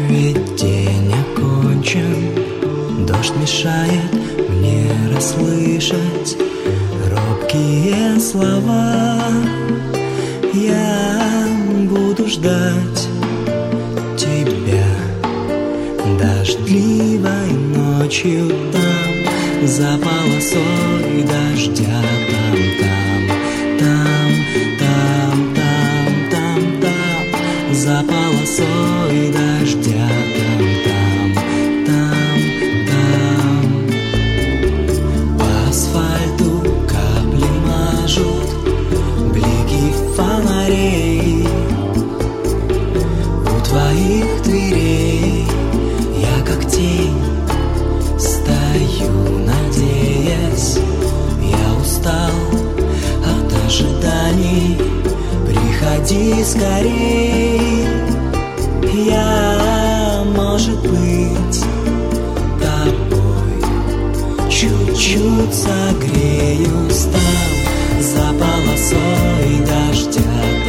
Ведь день окончен, дождь мешает мне расслышать робкие слова. Я буду ждать тебя дождливой ночью там, за полосой дождя, там, за полосой дождя, там. По асфальту капли мажут блики фонарей. У твоих дверей я как тень стою, надеясь. Я устал от ожиданий, приходи скорей. Я, может быть, тобой чуть-чуть согреюсь там, за полосой дождя,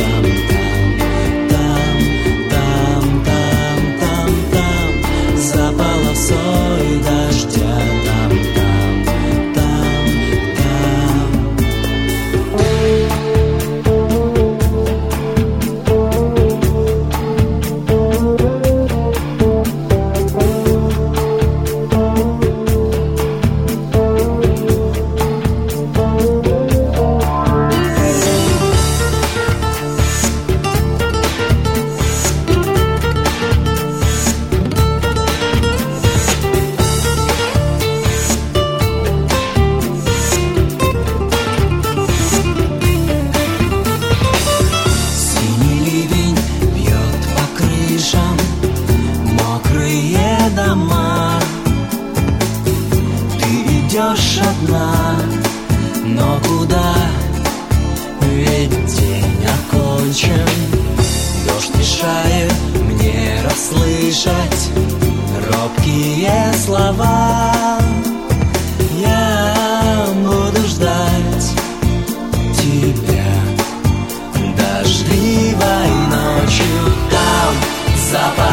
там, за полосой дождя, там. Дома. Ты идешь одна, но куда? Ведь день окончен, дождь мешает мне расслышать робкие слова. Я буду ждать тебя дождливой ночью там, за